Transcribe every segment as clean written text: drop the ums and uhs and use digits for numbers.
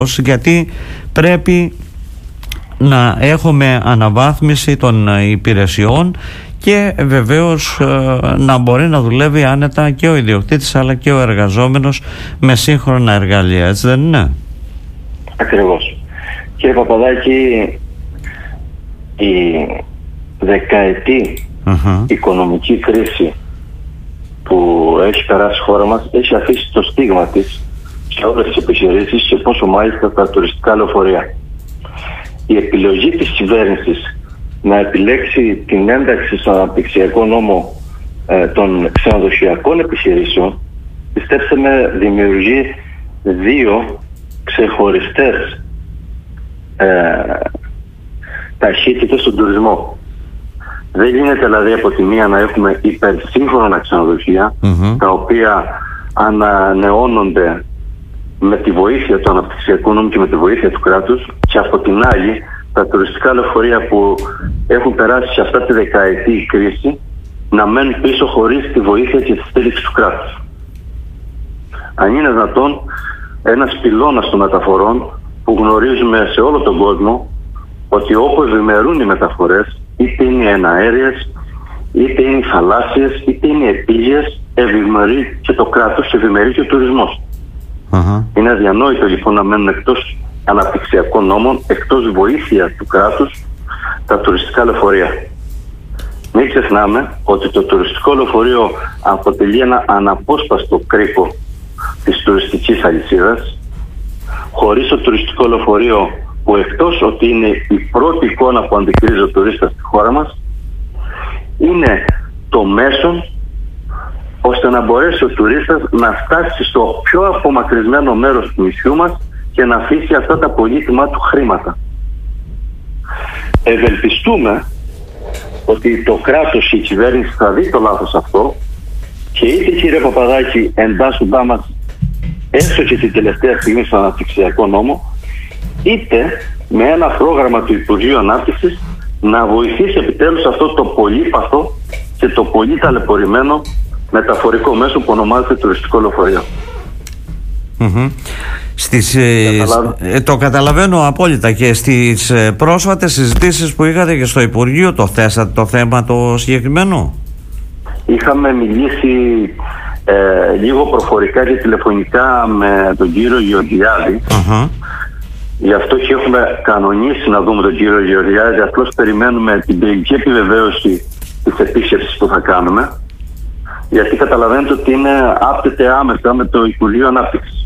γιατί πρέπει να έχουμε αναβάθμιση των υπηρεσιών και βεβαίως να μπορεί να δουλεύει άνετα και ο ιδιοκτήτης αλλά και ο εργαζόμενος με σύγχρονα εργαλεία, έτσι δεν είναι? Ακριβώς. Κύριε Παπαδάκη, η δεκαετή οικονομική κρίση που έχει περάσει η χώρα μας έχει αφήσει το στίγμα της σε όλες τις επιχειρήσεις και πόσο μάλιστα τα τουριστικά λεωφορεία. Η επιλογή της κυβέρνησης να επιλέξει την ένταξη στον αναπτυξιακό νόμο των ξενοδοχειακών επιχειρήσεων, πιστέψτε με, δημιουργεί δύο ξεχωριστές ταχύτητες στον τουρισμό. Δεν γίνεται δηλαδή από τη μία να έχουμε υπερσύγχρονα ξενοδοχεία τα οποία ανανεώνονται με τη βοήθεια του αναπτυξιακού νόμου και με τη βοήθεια του κράτους, και από την άλλη τα τουριστικά λεωφορεία που έχουν περάσει σε αυτά τη δεκαετή κρίση να μένουν πίσω χωρίς τη βοήθεια και τη στήριξη του κράτους. Αν είναι δυνατόν, ένας πυλώνας των μεταφορών που γνωρίζουμε σε όλο τον κόσμο ότι όπου ευημερούν οι μεταφορές, είτε είναι οι εναέριες, είτε είναι οι θαλάσσιες, είτε είναι οι επίγειες, ευημερεί και το κράτος, ευημερεί και ο τουρισμός. Είναι αδιανόητο λοιπόν να μένουν εκτός αναπτυξιακών νόμων, εκτός βοήθεια του κράτους, τα τουριστικά λεωφορεία. Μην ξεχνάμε ότι το τουριστικό λεωφορείο αποτελεί ένα αναπόσπαστο κρίκο της τουριστικής αλυσίδας. Χωρίς το τουριστικό λεωφορείο, που εκτός ότι είναι η πρώτη εικόνα που αντικρίζει ο τουρίστας στη χώρα μας, είναι το μέσον ώστε να μπορέσει ο τουρίστας να φτάσει στο πιο απομακρυσμένο μέρος του νησιού μας και να αφήσει αυτά τα πολύτιμα του χρήματα. Ευελπιστούμε ότι το κράτος, η κυβέρνηση θα δει το λάθος αυτό και είτε, κύριε Παπαδάκη, εντάσσοντά μας έστω και την τελευταία στιγμή στον αναπτυξιακό νόμο, είτε με ένα πρόγραμμα του Υπουργείου Ανάπτυξης να βοηθήσει επιτέλους αυτό το πολύπαθο και το πολύ ταλαιπωρημένο μεταφορικό μέσο που ονομάζεται τουριστικό λεωφορείο. Το καταλαβαίνω απόλυτα. Και στις πρόσφατες συζητήσεις που είχατε και στο Υπουργείο το θέσατε το θέμα το συγκεκριμένο? Είχαμε μιλήσει λίγο προφορικά και τηλεφωνικά με τον κύριο Γεωργιάδη. Γι' αυτό και έχουμε κανονίσει να δούμε τον κύριο Γεωργιάδη. Απλώς περιμένουμε την τελική επιβεβαίωση της επίσκεψης που θα κάνουμε, γιατί καταλαβαίνετε ότι άπτεται άμεσα με το Υπουργείο Ανάπτυξης.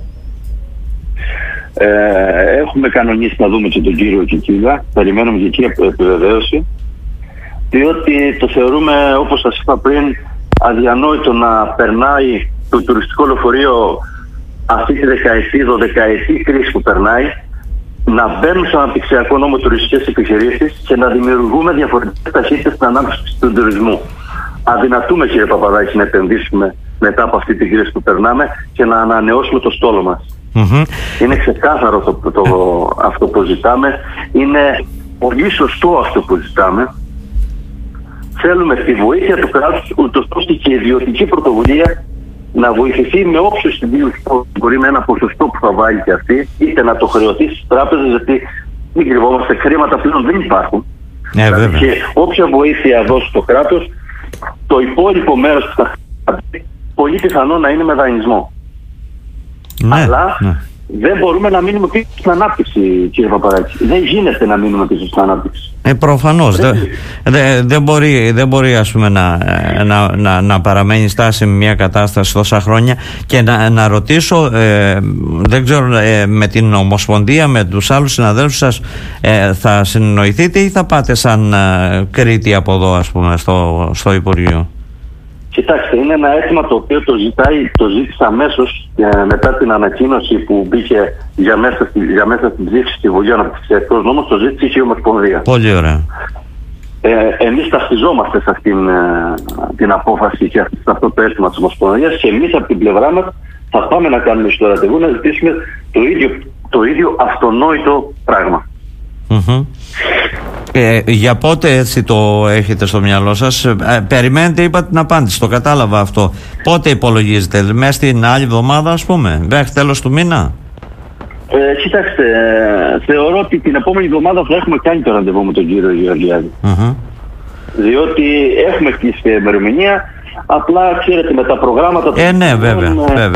Έχουμε κανονίσει να δούμε και τον κύριο Κικίλα, περιμένουμε και εκεί επιβεβαίωση, διότι το θεωρούμε, όπως σας είπα πριν, αδιανόητο να περνάει το τουριστικό λεωφορείο αυτή τη δεκαετή κρίση που περνάει, να μπαίνουν στο αναπτυξιακό νόμο τουριστικές επιχειρήσεις και να δημιουργούμε διαφορετικές ταχύτητες στην ανάπτυξη του τουρισμού. Αδυνατούμε, κύριε Παπαδάκη, να επενδύσουμε μετά από αυτή την κρίση που περνάμε και να ανανεώσουμε το στόλο μας. Είναι ξεκάθαρο αυτό που ζητάμε. Είναι πολύ σωστό αυτό που ζητάμε. Θέλουμε τη βοήθεια του κράτους, ούτως ώστε και η ιδιωτική πρωτοβουλία να βοηθηθεί με όποιους ιδίους μπορεί, με ένα ποσοστό που θα βάλει και αυτή, είτε να το χρεωθεί στις τράπεζες, γιατί μην κρυβόμαστε, χρήματα πλέον δεν υπάρχουν. Και όποια βοήθεια δώσει το κράτος, το υπόλοιπο μέρος που θα χρειαστεί πολύ πιθανό να είναι με δανεισμό. Αλλά δεν μπορούμε να μείνουμε πίσω στην ανάπτυξη, κύριε Παπαδάκη. Δεν γίνεται να μείνουμε πίσω στην ανάπτυξη. Προφανώς. Δεν μπορεί ας πούμε, να παραμένει στάσιμη μια κατάσταση τόσα χρόνια. Και να ρωτήσω, δεν ξέρω, με την Ομοσπονδία, με τους άλλους συναδέλφους σας, θα συνεννοηθείτε ή θα πάτε σαν Κρήτη από εδώ, ας πούμε, στο Υπουργείο? Κοιτάξτε, είναι ένα αίτημα το οποίο το ζήτησα αμέσως μετά την ανακοίνωση που μπήκε για μέσα στην ψήφιση στη Βουλή Αναπτυξιακός Νόμος, το ζήτησε και η Ομοσπονδία. Πολύ ωραία. Εμείς ταυτιζόμαστε σε αυτήν την απόφαση και σε αυτό το αίτημα της Ομοσπονδίας, και εμείς από την πλευρά μας θα πάμε να κάνουμε στο ραντεβού να ζητήσουμε το ίδιο αυτονόητο πράγμα. Για πότε έτσι το έχετε στο μυαλό σας? Περιμένετε, είπατε την απάντηση, το κατάλαβα αυτό. Πότε υπολογίζετε, μέσα στην άλλη εβδομάδα, ας πούμε, μέχρι τέλος του μήνα? Κοιτάξτε, θεωρώ ότι την επόμενη εβδομάδα θα έχουμε κάνει το ραντεβού με τον κύριο Γεωργιάδη. Διότι έχουμε κλείσει την ημερομηνία, απλά ξέρετε με τα προγράμματα... Ναι, βέβαια.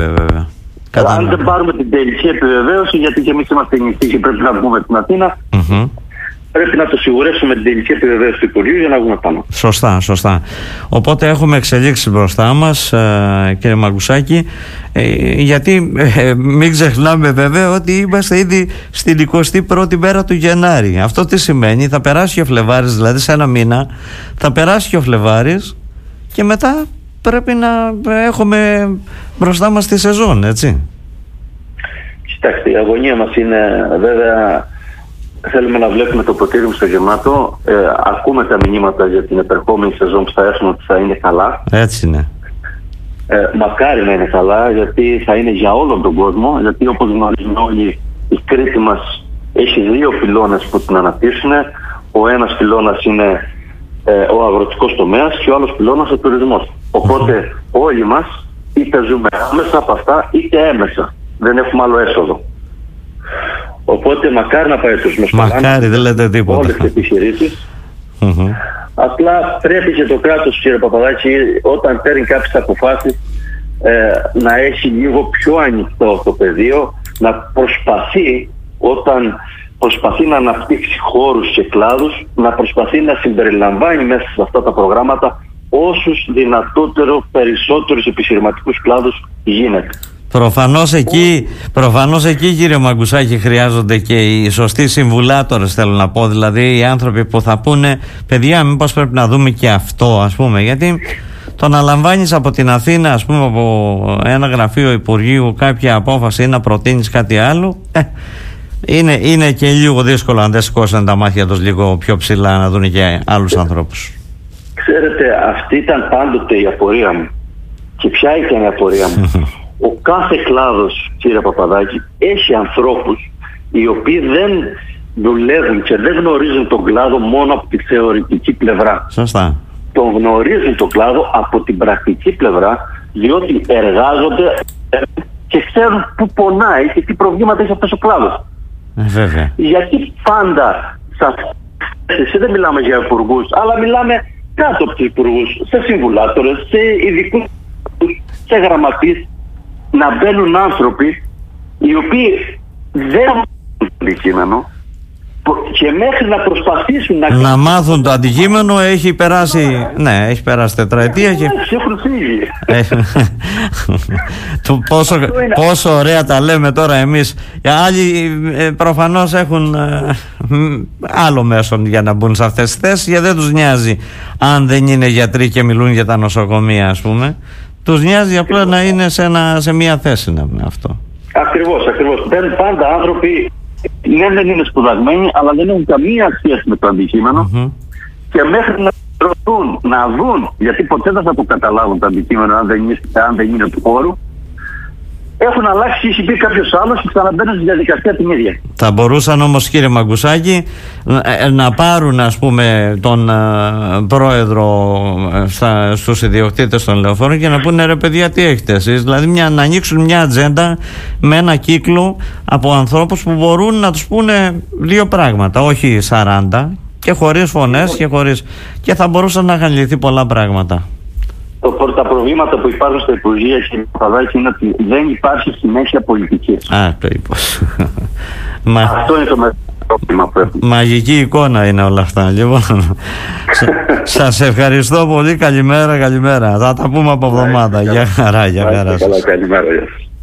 Αν δεν πάρουμε την τελική επιβεβαίωση, γιατί και εμείς είμαστε νηστοί και πρέπει να βγούμε στην Αθήνα, πρέπει να το σιγουρεύσουμε την τελική επιβεβαίωση του Υπουργείου για να βγούμε πάνω. Σωστά. Οπότε έχουμε εξελίξει μπροστά μας, κύριε Μαγκουσάκη, γιατί μην ξεχνάμε βέβαια ότι είμαστε ήδη στην 21η μέρα του Γενάρη. Αυτό τι σημαίνει? Θα περάσει και ο Φλεβάρης, δηλαδή σε ένα μήνα θα περάσει και ο Φλεβάρης και μετά πρέπει να έχουμε μπροστά μας τη σεζόν, έτσι. Κοιτάξτε, η αγωνία μας είναι βέβαια... Θέλουμε να βλέπουμε το ποτήρι μου στο γεμάτο. Ακούμε τα μηνύματα για την επερχόμενη σεζόν που θα έρθουν ότι θα είναι καλά. Έτσι είναι. Μακάρι να είναι καλά, γιατί θα είναι για όλον τον κόσμο. Γιατί όπως γνωρίζουμε όλοι, η Κρήτη μας έχει 2 πυλώνες που την αναπτύσσουν. Ο ένας πυλώνας είναι ο αγροτικός τομέας και ο άλλος πυλώνας ο τουρισμός. Οπότε όλοι μας είτε ζούμε άμεσα από αυτά είτε έμεσα. Δεν έχουμε άλλο έσοδο. Οπότε μακάρι να πάει το μεσολάβημα. Μακάρι, δεν λέτε τίποτα. Όλες τις επιχειρήσεις. Απλά πρέπει και το κράτος, κύριε Παπαδάκη, όταν παίρνει κάποιες αποφάσεις, να έχει λίγο πιο ανοιχτό το πεδίο, να προσπαθεί, όταν προσπαθεί να αναπτύξει χώρους και κλάδους, να προσπαθεί να συμπεριλαμβάνει μέσα σε αυτά τα προγράμματα όσους δυνατότερο περισσότερους επιχειρηματικούς κλάδους γίνεται. Προφανώς εκεί κύριε Μαγκουσάκη χρειάζονται και οι σωστοί συμβουλάτορες, θέλω να πω, δηλαδή οι άνθρωποι που θα πούνε παιδιά μήπως πρέπει να δούμε και αυτό, ας πούμε, γιατί το να λαμβάνεις από την Αθήνα, ας πούμε, από ένα γραφείο Υπουργείου κάποια απόφαση ή να προτείνεις κάτι άλλο, είναι και λίγο δύσκολο αν δεν σηκώσουν τα μάτια τους λίγο πιο ψηλά να δουν και άλλους ανθρώπους. Ξέρετε, αυτή ήταν πάντοτε η απορία μου. Και ποια ήταν η απορία μου? Ο κάθε κλάδος, κύριε Παπαδάκη, έχει ανθρώπους οι οποίοι δεν δουλεύουν και δεν γνωρίζουν τον κλάδο μόνο από τη θεωρητική πλευρά. Σωστά. Τον γνωρίζουν τον κλάδο από την πρακτική πλευρά, διότι εργάζονται και ξέρουν πού πονάει και τι προβλήματα έχει αυτός ο κλάδος. Βέβαια. Γιατί πάντα δεν μιλάμε για υπουργούς, αλλά μιλάμε κάτω από τους υπουργούς, σε συμβουλάτορες, σε ειδικούς, σε γραμματείς, να μπαίνουν άνθρωποι οι οποίοι δεν μάθουν το αντικείμενο και μέχρι να προσπαθήσουν να μάθουν το αντικείμενο έχει περάσει, έχει περάσει τετραετία και έχουν φύγει. Πόσο ωραία τα λέμε τώρα εμείς. Οι άλλοι προφανώς έχουν άλλο μέσον για να μπουν σε αυτές τις θέσεις, γιατί δεν τους νοιάζει αν δεν είναι γιατροί και μιλούν για τα νοσοκομεία, ας πούμε. Τους νοιάζει απλά να είναι σε μια θέση αυτό. Ακριβώς. Πάντα άνθρωποι δεν είναι σπουδασμένοι, αλλά δεν έχουν καμία σχέση με το αντικείμενο και μέχρι να ρωτούν, να δουν, γιατί ποτέ δεν θα το καταλάβουν το αντικείμενο αν δεν είναι του χώρου, έχουν αλλάξει, έχει πει κάποιος άλλος και ξαναμπαίνουν στη διαδικασία την ίδια. Θα μπορούσαν όμως, κύριε Μαγκουσάκη, να πάρουν, ας πούμε, τον πρόεδρο στους ιδιοκτήτες των λεωφόρων και να πούνε ρε παιδιά τι έχετε εσείς, δηλαδή να ανοίξουν μια ατζέντα με ένα κύκλο από ανθρώπους που μπορούν να τους πούνε 2 πράγματα, όχι 40, και χωρίς φωνές και θα μπορούσαν να είχαν λυθεί πολλά πράγματα. Τα προβλήματα που υπάρχουν στα Υπουργεία, κύριε Παπαδάκη, είναι ότι δεν υπάρχει συνέχεια πολιτικής. Το είπες. Αυτό είναι το μεγάλο πρόβλημα που έχουμε. Μαγική εικόνα είναι όλα αυτά. Λοιπόν, σας ευχαριστώ πολύ. Καλημέρα. Θα τα πούμε από εβδομάδα. Γεια χαρά. Καλημέρα.